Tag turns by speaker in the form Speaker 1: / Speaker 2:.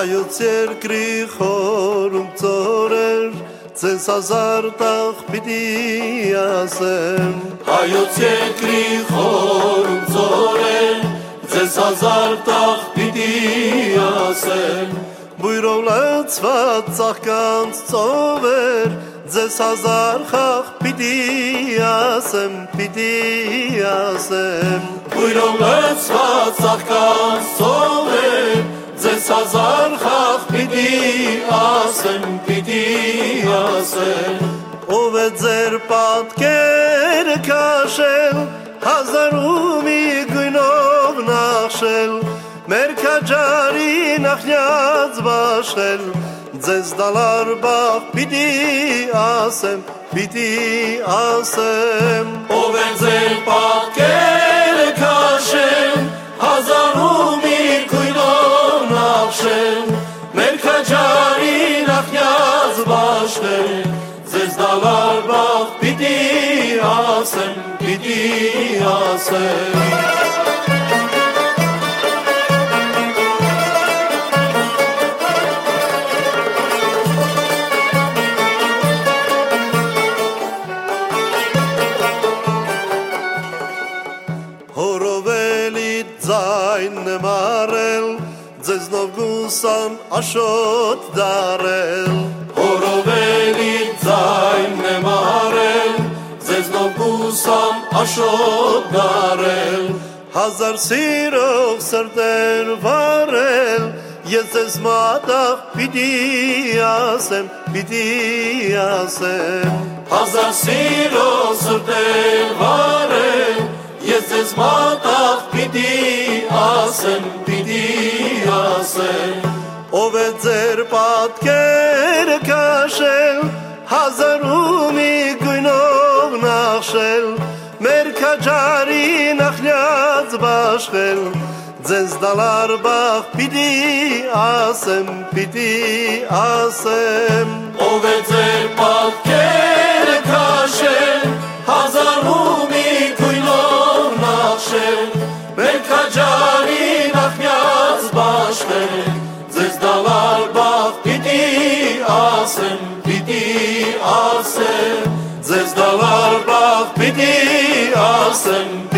Speaker 1: հայոց երկրի խորում ծորեր ձեզ հազար տաղ պիտի ասեմ
Speaker 2: հայոց երկրի խորում ծորեր ձեզ հազար տաղ պիտի ասեմ
Speaker 1: բույրով լցված ծաղկանց ծովեր ձեզ հազար խաղ պիտի ասեմ
Speaker 2: բույրով լցված ծաղկանց ծովեր ձեզ հազար խաղ պիտի ասեմ
Speaker 1: ով է ձեր պատկերը քաշել հազարու մի գույնով նախշել մեր քաջարի նախնյաց բաշխել ձեզ դալար բաղ պիտի ասեմ
Speaker 2: ով է ձեր պատկերը քաշել հազարու մի գույնով նախշել մեր քաջարի նախնյաց բաշխել ձեզ դալար բաղ պիտի ասեմ
Speaker 1: Հորովելի ձայն նմարել ձեզնով գուսան աշոտ դարել
Speaker 2: Հորովելի ձայն նմարել ձեզնով գուսան աշոտ դարել
Speaker 1: հազար սիրող սրտեր վարել ես ձեզ մատաղ պիտի ասեմ
Speaker 2: հազար սիրող սրտեր վարել ես ձեզ մատաղ պիտի ասեմ
Speaker 1: ով է ձեր պատկերը քաշել հազարու մի գույնով նախշել մեր քաջարի նախնյաց բաշխել ձեզ դալար բաղ պիտի ասեմ
Speaker 2: ով է ձեր պատկերը քաշել հազարու մի գույնով նախշել մեր քաջարի նախնյաց բաշխել ձեզ դալար բաղ պիտի ասեմ ձեզ դալար բաղ պիտի ասեմ